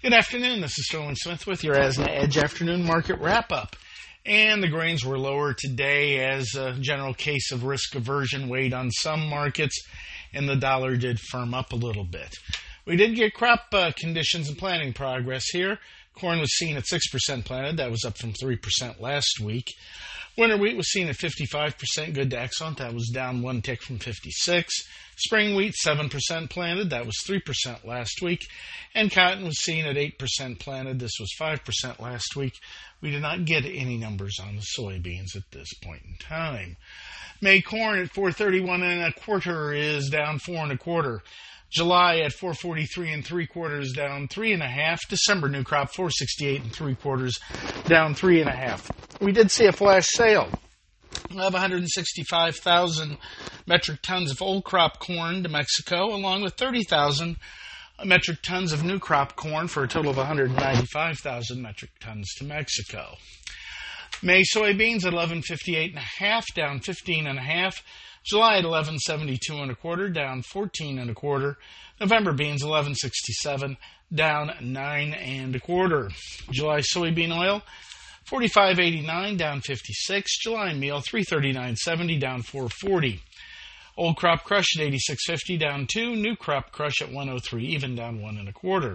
Good afternoon. This is Sterling Smith with your Asna Edge afternoon market wrap-up. And the grains were lower today as a general case of risk aversion weighed on some markets, and the dollar did firm up a little bit. We did get crop conditions and planting progress here. Corn was seen at 6% planted. That was up from 3% last week. Winter wheat was seen at 55%, good to excellent. That was down one tick from 56. Spring wheat, 7% planted. That was 3% last week. And cotton was seen at 8% planted. This was 5% last week. We did not get any numbers on the soybeans at this point in time. May corn at 431 1/4 is down 4 1/4. July at 443 3/4 is down 3 1/2. December new crop 468 3/4 down 3 1/2. We did see a flash sale of 165,000 metric tons of old crop corn to Mexico, along with 30,000 metric tons of new crop corn for a total of 195,000 metric tons to Mexico. May soybeans at 1158 1/2, down 15 1/2. July at 1172 1/4, down 14 1/4. November beans 1167, down 9 1/4. July soybean oil 45.89, down 56. July meal 339.70, down 440. Old crop crush at 86.50, down 2. New crop crush at 103, even down 1 1/4.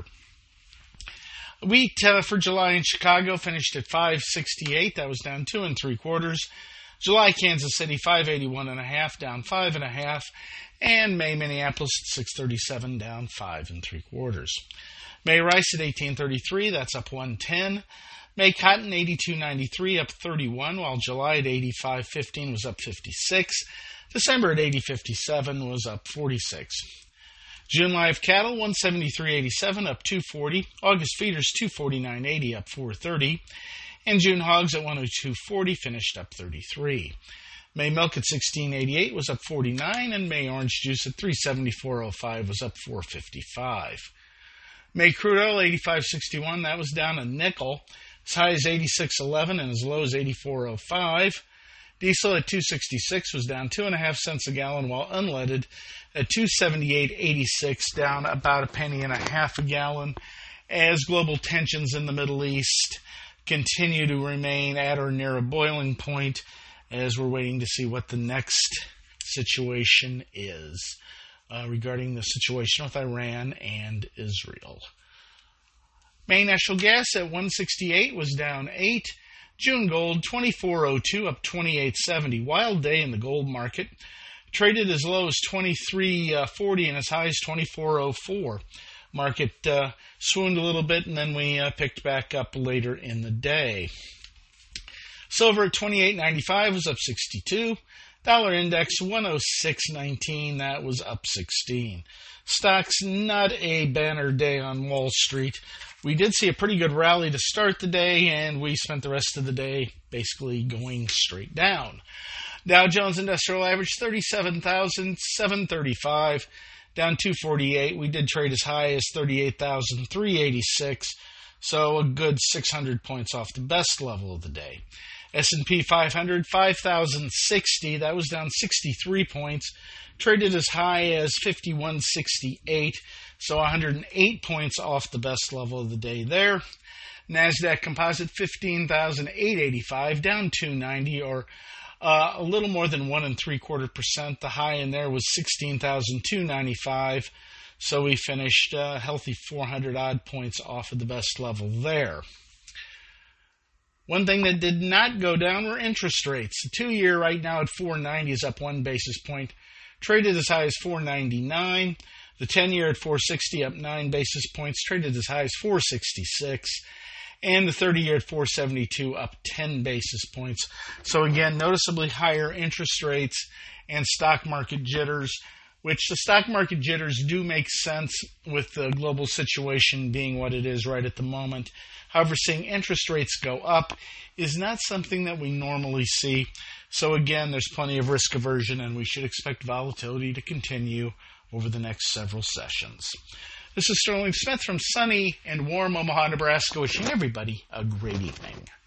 Wheat for July in Chicago finished at 568. That was down 2 3/4. July Kansas City 581 1/2, down 5 1/2. And May Minneapolis at 637, down 5 3/4. May rice at 1833. That's up 110. May cotton 82.93, up 31, while July at 85.15 was up 56. December at 80.57 was up 46. June live cattle 173.87, up 240. August feeders 249.80, up 430. And June hogs at 102.40 finished up 33. May milk at 16.88 was up 49, and May orange juice at 374.05 was up 455. May crude oil 85.61, that was down a nickel, as high as 86.11 and as low as 84.05. Diesel at 266 was down 2.5 cents a gallon, while unleaded at 278.86, down about a penny and a half a gallon, as global tensions in the Middle East continue to remain at or near a boiling point, as we're waiting to see what the next situation is regarding the situation with Iran and Israel. May natural gas at 168 was down 8. June gold 24.02, up 28.70. Wild day in the gold market. Traded as low as 23.40 and as high as 24.04. Market swooned a little bit, and then we picked back up later in the day. Silver at 28.95 was up 62. Dollar index 106.19, that was up 16. Stocks, not a banner day on Wall Street. We did see a pretty good rally to start the day, and we spent the rest of the day basically going straight down. Dow Jones Industrial Average 37,735, down 248. We did trade as high as 38,386, so a good 600 points off the best level of the day. S&P 500, 5,060, that was down 63 points. Traded as high as 5168, so 108 points off the best level of the day there. NASDAQ Composite 15,885, down 290, or a little more than 1 3/4%. The high in there was 16,295, so we finished a healthy 400 odd points off of the best level there. One thing that did not go down were interest rates. The 2-year right now at 4.90 is up 1 basis point. Traded as high as 4.99. The 10-year at 4.60 up 9 basis points. Traded as high as 4.66. And the 30-year at 4.72 up 10 basis points. So again, noticeably higher interest rates and stock market jitters, which the stock market jitters do make sense with the global situation being what it is right at the moment. However, seeing interest rates go up is not something that we normally see. So again, there's plenty of risk aversion, and we should expect volatility to continue over the next several sessions. This is Sterling Smith from sunny and warm Omaha, Nebraska, wishing everybody a great evening.